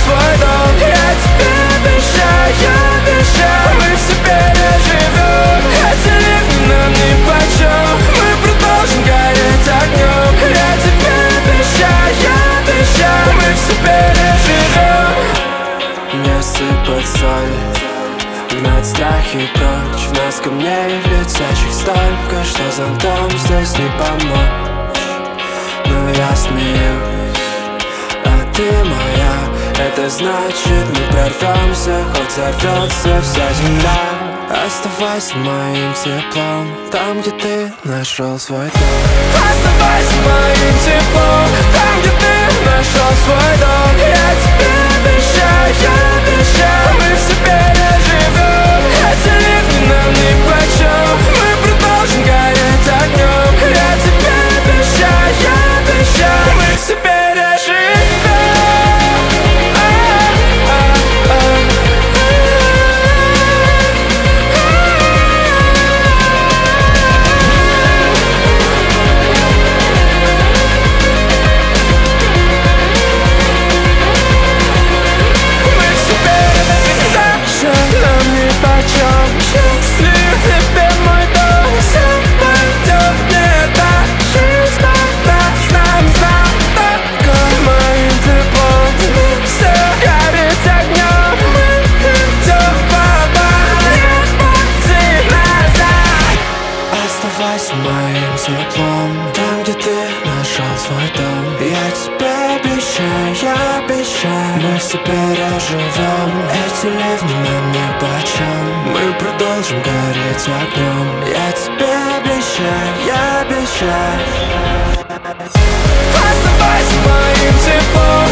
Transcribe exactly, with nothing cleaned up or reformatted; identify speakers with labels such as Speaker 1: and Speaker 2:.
Speaker 1: свой дом. Я тебе обещаю, обещаю, мы все переживем. Эти ливни нам нипочем, мы продолжим гореть огнем. Я тебе обещаю, обещаю, мы все переживем. Не сыпать соль, гнать страхи прочь. В нас камней летящих столько, что зонтом здесь не помочь. Но я смеюсь, а ты моя. Это значит, мы прорвемся, хоть взорвется вся земля. Оставайся моим теплом, там, где ты нашел свой дом. Оставайся моим теплом, там, где ты нашел свой дом. Я тебе обещаю, обещаю, мы все переживем. Эти ливни нам нипочем, мы продолжим гореть огнем. Я тебе обещаю, обещаю, мы все переживем. Счастлив теперь мой дом, все пойдет не так. Жизнь тогда с нами только моим теплом. Все горит огнем, мы идем в оборот, пути назад. Оставайся моим теплом, там, где ты нашел свой дом. Я тебе обещаю, обещаю, мы все переживем. Эти ливни нам нипочем, мы продолжим гореть огнем. Я тебе обещаю, я обещаю. Оставайся моим теплом.